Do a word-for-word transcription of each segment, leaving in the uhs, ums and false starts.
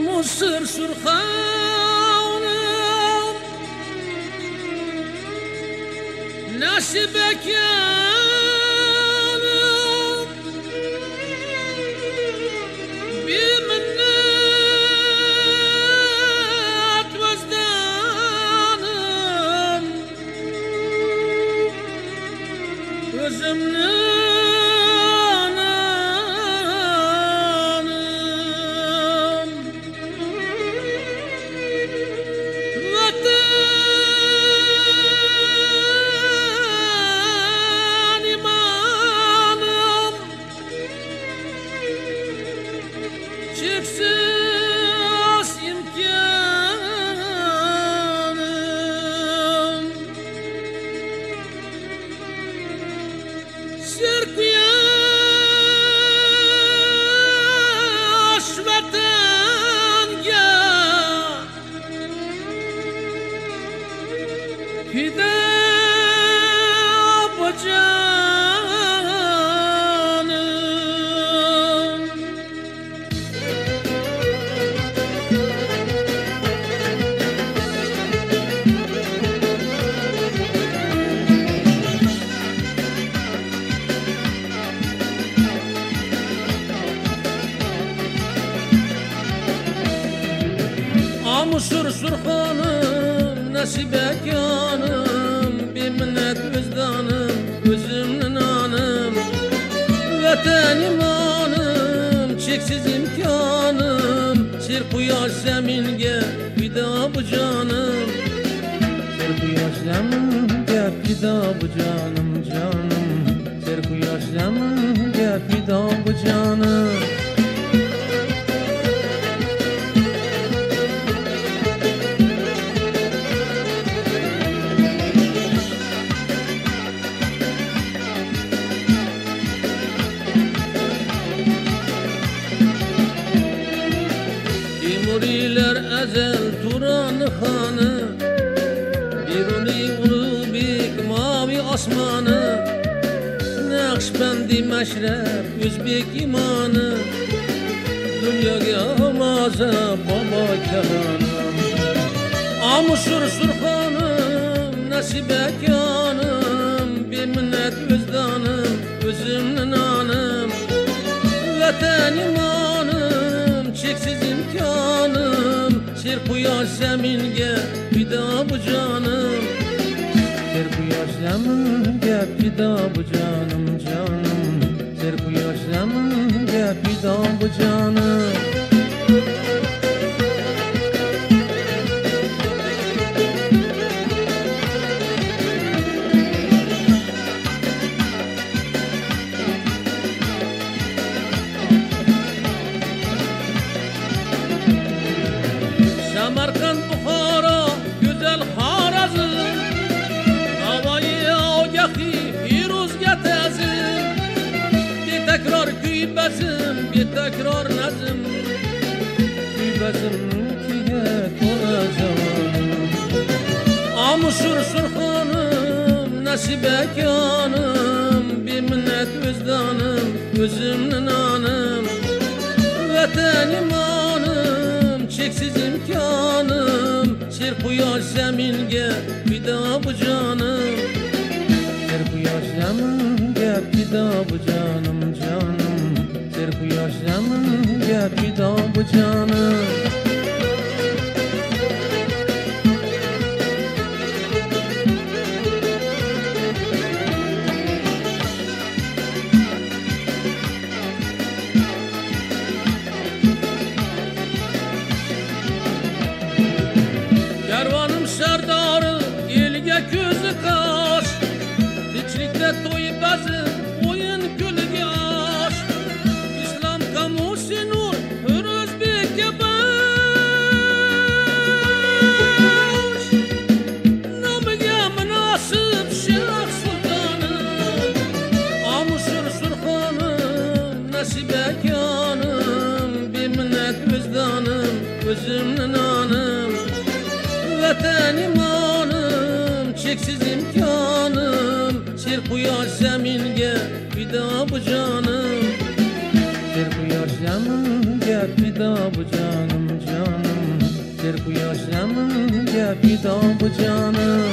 Mısır Surhanım nasip ekanım bir minnet vazdanım özümle Çıksız imkanım Sirkyaş vatanga Fida bacağım Mısır Surhanım nasip ekanım bir minnet vicdanım özümün anım vatan imanım çeksiz imkanım sir quyosh zaminga fido bu canım sir quyosh zaminga fido bu canım canım sir quyosh zaminga fido bu canım Timuriler ezel Turan Hanı Biruni ulubik mavi asmanı Nakşbendi meşref Özbek imanı Dünyaga maza baba kemanım Mısır Surhanım nasip ekanım bir minnet vicdanım özümün anım vatan imanım çeksiz imkanım sir quyosh zaminga fido bu canım sir quyosh zaminga fido bu canım canım sir quyosh zaminga fido bu canım Samarkand, Buxoro, güzel Xorazm Navoiy, Ogahiy, Firuzga ta'zim Betakror kuy bazm, betakror nazm Kuy bazm kuyga to'la javonim Mısır Surhanım nasip ekanım bir minnet vicdanım özümün anım vatan imanım çeksiz imkanım sir quyosh zaminga fido bu canım sir quyosh zaminga fido bu canım canım sir quyosh zaminga fido bu canım Kervanım serdarı elge közü kaş Diçlikte toy bazı oyun gülge aş İslam kamusi nur hür Özbek'e baş Namıge münasip Şeyh Sultanım Mısır Surhanım nasip ekanım bir minnet vicdanım özümün anım vatan imanım çeksiz imkanım sir quyosh zaminga fido bu canım sir quyosh zaminga fido bu canım canım canım.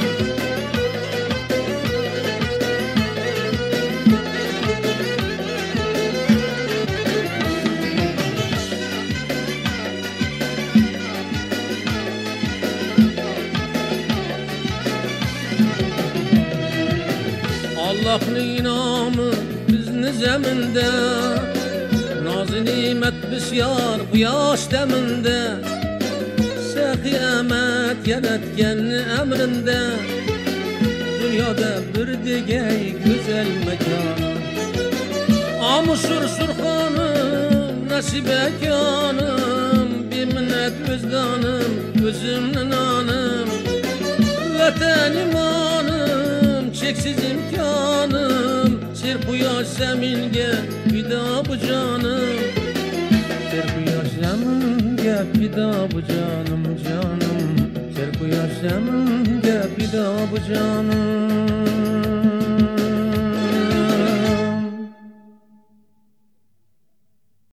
Allah'ın inamı bizni zeminde, naz-ı nimet bisyar quyosh deminde, sahi emet yaratgan emrinde, dünyada bir degay güzel mekan. Amusur surxonum, nasibekanım, biminnet vicdanım, özümnin anım, vatan imanım, çeksiz imkanım, ser quyosh zaminga fido bu canım. Ser quyosh zaminga fido bu canım, canım. Ser quyosh zaminga fido bu canım.